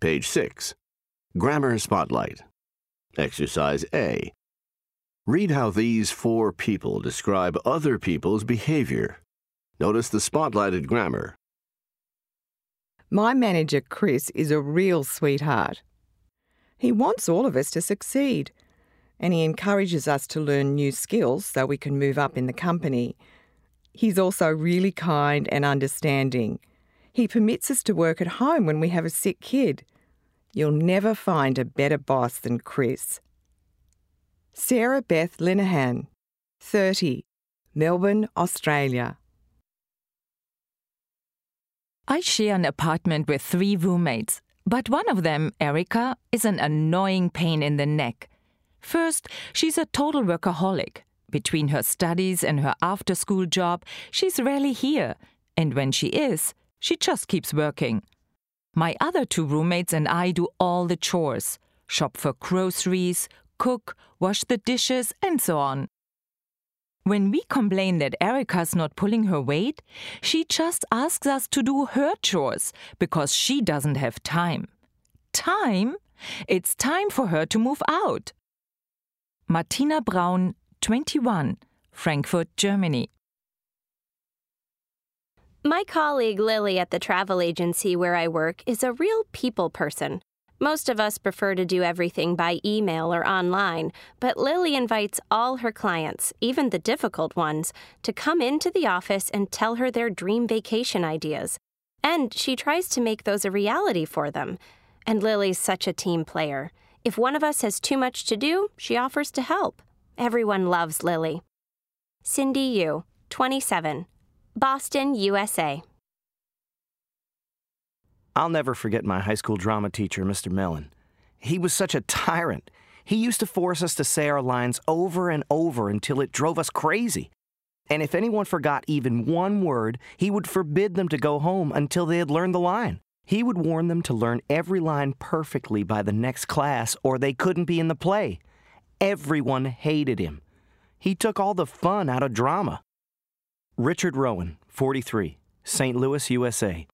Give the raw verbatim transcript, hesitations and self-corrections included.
Page six. Grammar Spotlight. Exercise A. Read how these four people describe other people's behavior. Notice the spotlighted grammar. My manager, Chris, is a real sweetheart. He wants all of us to succeed, and he encourages us to learn new skills so we can move up in the company. He's also really kind and understanding. He permits us to work at home when we have a sick kid. You'll never find a better boss than Chris. Sarah Beth Linehan, thirty, Melbourne, Australia. I share an apartment with three roommates, but one of them, Erica, is an annoying pain in the neck. First, she's a total workaholic. Between her studies and her after-school job, she's rarely here, and when she is, she just keeps working. My other two roommates and I do all the chores, shop for groceries, cook, wash the dishes, and so on. When we complain that Erica's not pulling her weight, she just asks us to do her chores because she doesn't have time. Time? It's time for her to move out. Martina Braun, twenty-one, Frankfurt, Germany. My colleague Lily at the travel agency where I work is a real people person. Most of us prefer to do everything by email or online, but Lily invites all her clients, even the difficult ones, to come into the office and tell her their dream vacation ideas. And she tries to make those a reality for them. And Lily's such a team player. If one of us has too much to do, she offers to help. Everyone loves Lily. Cindy Yu, twenty-seven, Boston, U S A. I'll never forget my high school drama teacher, Mister Mellon. He was such a tyrant. He used to force us to say our lines over and over until it drove us crazy. And if anyone forgot even one word, he would forbid them to go home until they had learned the line. He would warn them to learn every line perfectly by the next class, or they couldn't be in the play. Everyone hated him. He took all the fun out of drama. Richard Rowan, forty-three, Saint Louis, U S A.